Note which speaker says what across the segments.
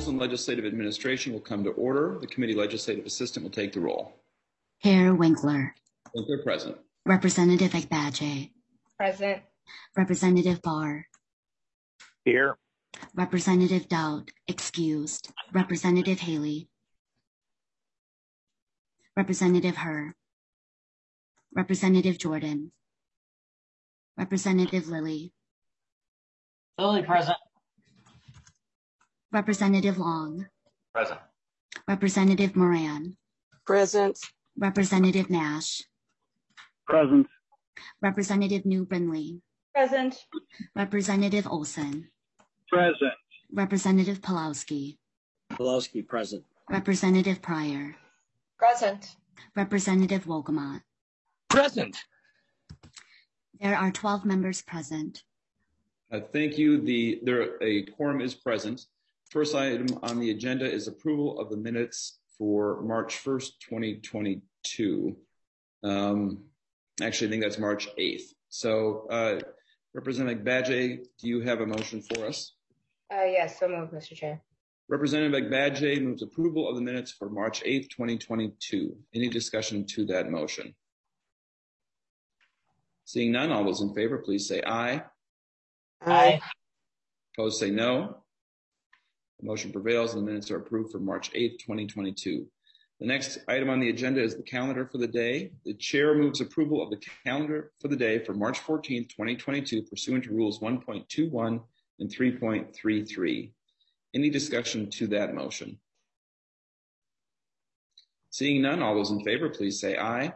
Speaker 1: Rules and Legislative Administration will come to order. The Committee Legislative Assistant will take the roll.
Speaker 2: Chair Winkler.
Speaker 1: Winkler present.
Speaker 2: Representative Agbaje.
Speaker 3: Present.
Speaker 2: Representative Barr.
Speaker 4: Here.
Speaker 2: Representative Dowd, excused. Representative Haley. Representative Herr. Representative Jordan. Representative Lilly.
Speaker 4: Lilly present.
Speaker 2: Representative Long.
Speaker 4: Present.
Speaker 2: Representative Moran.
Speaker 5: Present.
Speaker 2: Representative Nash.
Speaker 4: Present.
Speaker 2: Representative New Brindley.
Speaker 3: Present.
Speaker 2: Representative Olson.
Speaker 4: Present.
Speaker 2: Representative Pulowski.
Speaker 4: Pulowski present.
Speaker 2: Representative Pryor.
Speaker 3: Present.
Speaker 2: Representative Wolgamott.
Speaker 4: Present.
Speaker 2: There are 12 members present.
Speaker 1: Thank you. A quorum is present. First item on the agenda is approval of the minutes for March 1st, 2022. Actually, I think that's March 8th. So, Representative Agbaje, do you have a motion for us?
Speaker 3: Yes, so moved, Mr. Chair.
Speaker 1: Representative Agbaje moves approval of the minutes for March 8th, 2022. Any discussion to that motion? Seeing none, all those in favor, please say aye.
Speaker 4: Aye.
Speaker 1: Opposed, say no. The motion prevails and the minutes are approved for March 8th, 2022. The next item on the agenda is the calendar for the day. The chair moves approval of the calendar for the day for March 14th, 2022, pursuant to rules 1.21 and 3.33. Any discussion to that motion? Seeing none, all those in favor, please say aye.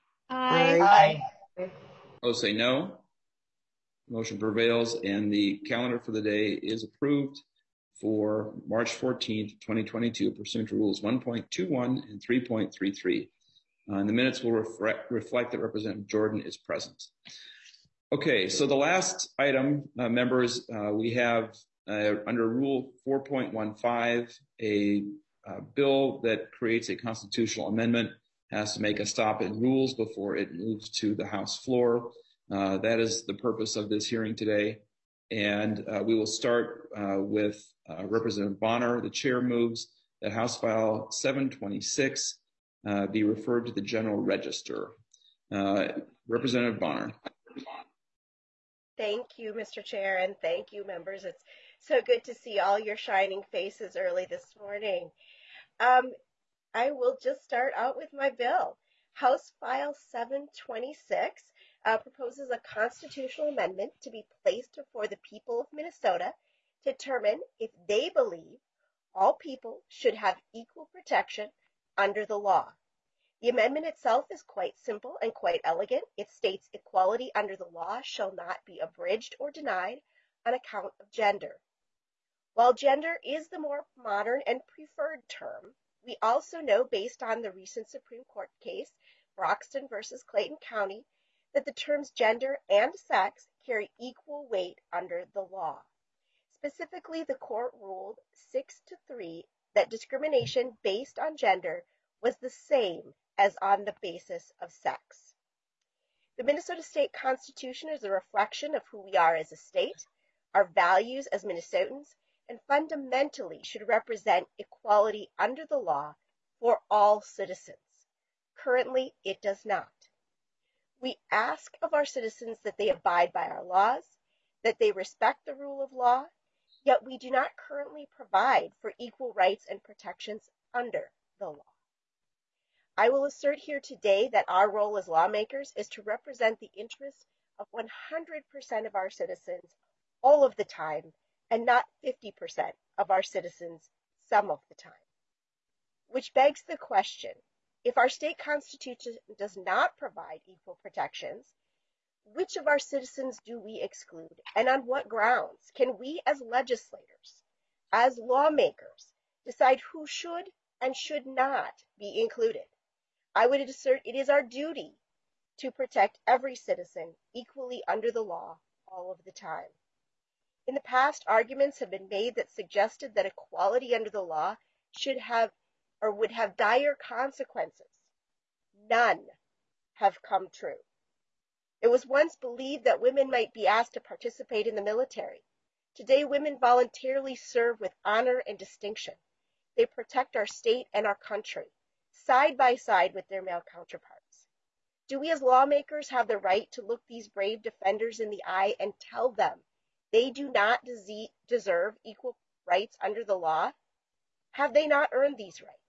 Speaker 3: Aye.
Speaker 1: Opposed, say no. Motion prevails and the calendar for the day is approved for March 14th, 2022, pursuant to rules 1.21 and 3.33. And the minutes will reflect that Representative Jordan is present. Okay, so the last item, members, we have under Rule 4.15, a bill that creates a constitutional amendment has to make a stop in rules before it moves to the House floor. That is the purpose of this hearing today. And we will start with Representative Bonner. The chair moves that House File 726 be referred to the General Register. Representative Bonner.
Speaker 6: Thank you, Mr. Chair, and thank you, members. It's so good to see all your shining faces early this morning. I will just start out with my bill. House File 726 proposes a constitutional amendment to be placed before the people of Minnesota to determine if they believe all people should have equal protection under the law. The amendment itself is quite simple and quite elegant. It states equality under the law shall not be abridged or denied on account of gender. While gender is the more modern and preferred term, we also know, based on the recent Supreme Court case, Broxton versus Clayton County, that the terms gender and sex carry equal weight under the law. Specifically, the court ruled 6-3 that discrimination based on gender was the same as on the basis of sex. The Minnesota State Constitution is a reflection of who we are as a state, our values as Minnesotans, and fundamentally should represent equality under the law for all citizens. Currently, it does not. We ask of our citizens that they abide by our laws, that they respect the rule of law, yet we do not currently provide for equal rights and protections under the law. I will assert here today that our role as lawmakers is to represent the interests of 100% of our citizens all of the time, and not 50% of our citizens some of the time. Which begs the question, if our state constitution does not provide equal protections, which of our citizens do we exclude, and on what grounds can we as legislators, as lawmakers, decide who should and should not be included? I would assert it is our duty to protect every citizen equally under the law all of the time. In the past, arguments have been made that suggested that equality under the law should have or would have dire consequences. None have come true. It was once believed that women might be asked to participate in the military, Today, women voluntarily serve with honor and distinction. They protect our state and our country, side by side with their male counterparts. Do we as lawmakers have the right to look these brave defenders in the eye and tell them they do not deserve equal rights under the law? Have they not earned these rights?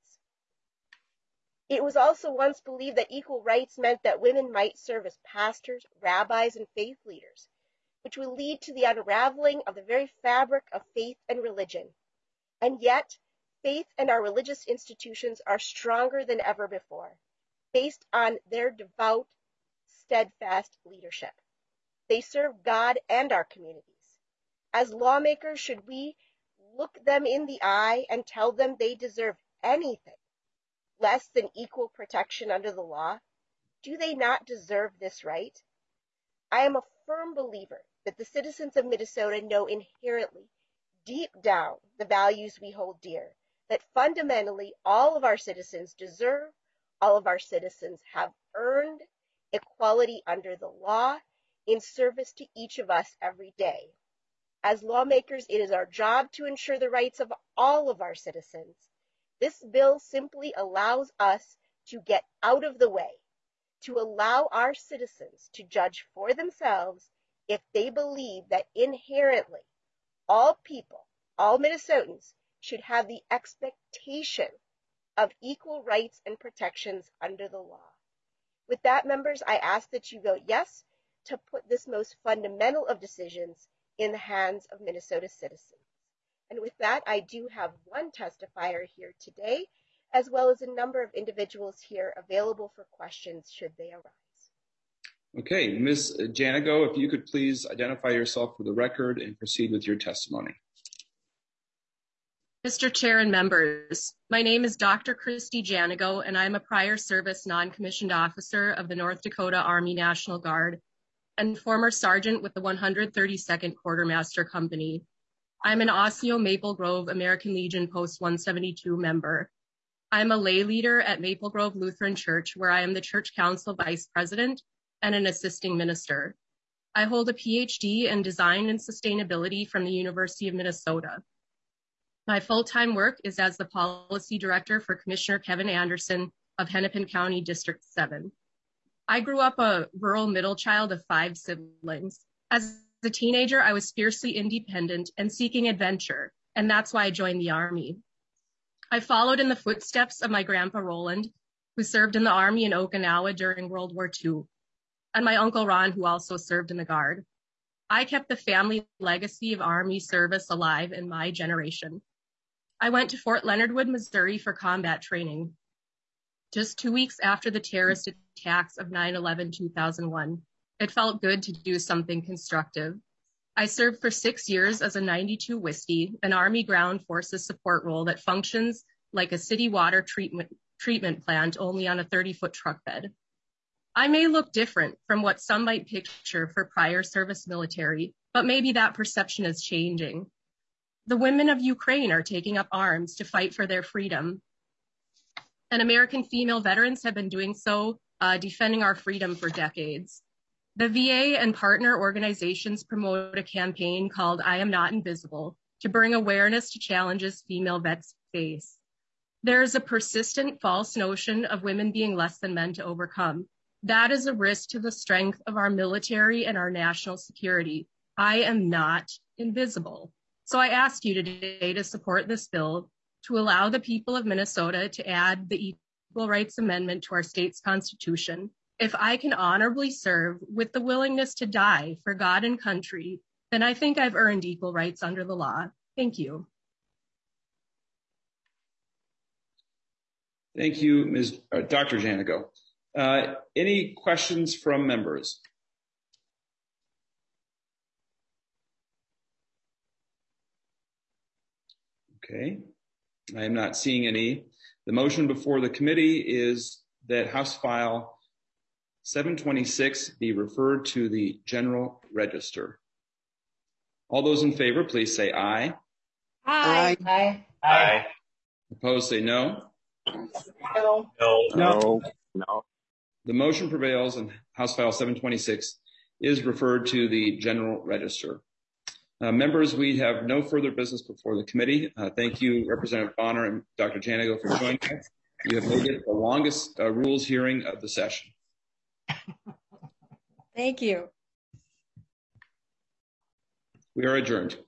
Speaker 6: It was also once believed that equal rights meant that women might serve as pastors, rabbis, and faith leaders, which would lead to the unraveling of the very fabric of faith and religion. And yet, faith and our religious institutions are stronger than ever before, based on their devout, steadfast leadership. They serve God and our communities. As lawmakers, should we look them in the eye and tell them they deserve anything less than equal protection under the law? Do they not deserve this right? I am a firm believer that the citizens of Minnesota know inherently, deep down, the values we hold dear, that fundamentally all of our citizens deserve, all of our citizens have earned equality under the law in service to each of us every day. As lawmakers, it is our job to ensure the rights of all of our citizens. This bill simply allows us to get out of the way, to allow our citizens to judge for themselves if they believe that inherently all people, all Minnesotans, should have the expectation of equal rights and protections under the law. With that, members, I ask that you vote yes to put this most fundamental of decisions in the hands of Minnesota citizens. And with that, I do have one testifier here today, as well as a number of individuals here available for questions should they arise.
Speaker 1: Okay, Ms. Janigo, if you could please identify yourself for the record and proceed with your testimony.
Speaker 5: Mr. Chair and members, my name is Dr. Christy Janigo, and I'm a prior service non-commissioned officer of the North Dakota Army National Guard and former sergeant with the 132nd Quartermaster Company. I'm an Osseo Maple Grove American Legion Post 172 member. I'm a lay leader at Maple Grove Lutheran Church, where I am the Church Council Vice President and an assisting minister. I hold a PhD in Design and Sustainability from the University of Minnesota. My full-time work is as the Policy Director for Commissioner Kevin Anderson of Hennepin County District 7. I grew up a rural middle child of 5 siblings. As a teenager, I was fiercely independent and seeking adventure, and that's why I joined the Army. I followed in the footsteps of my grandpa Roland, who served in the Army in Okinawa during World War II, and my Uncle Ron, who also served in the Guard. I kept the family legacy of Army service alive in my generation. I went to Fort Leonard Wood, Missouri for combat training. Just 2 weeks after the terrorist attacks of 9/11/2001, it felt good to do something constructive. I served for 6 years as a 92 Whiskey, an Army Ground Forces support role that functions like a city water treatment plant, only on a 30-foot truck bed. I may look different from what some might picture for prior service military, but maybe that perception is changing. The women of Ukraine are taking up arms to fight for their freedom. And American female veterans have been doing so, defending our freedom for decades. The VA and partner organizations promote a campaign called I Am Not Invisible to bring awareness to challenges female vets face. There is a persistent false notion of women being less than men to overcome. That is a risk to the strength of our military and our national security. I am not invisible. So I ask you today to support this bill to allow the people of Minnesota to add the Equal Rights Amendment to our state's constitution. If I can honorably serve with the willingness to die for God and country, then I think I've earned equal rights under the law. Thank you.
Speaker 1: Thank you, Dr. Janigo. Any questions from members? Okay, I am not seeing any. The motion before the committee is that House File 726 be referred to the General Register. All those in favor, please say aye.
Speaker 3: Aye. Aye. Aye.
Speaker 1: Opposed, say no.
Speaker 3: No.
Speaker 4: No. No.
Speaker 1: The motion prevails and House File 726 is referred to the General Register. Members, we have no further business before the committee. Thank you, Representative Bonner and Dr. Janigo, for joining us. You have made it the longest rules hearing of the session.
Speaker 7: Thank you.
Speaker 1: We are adjourned.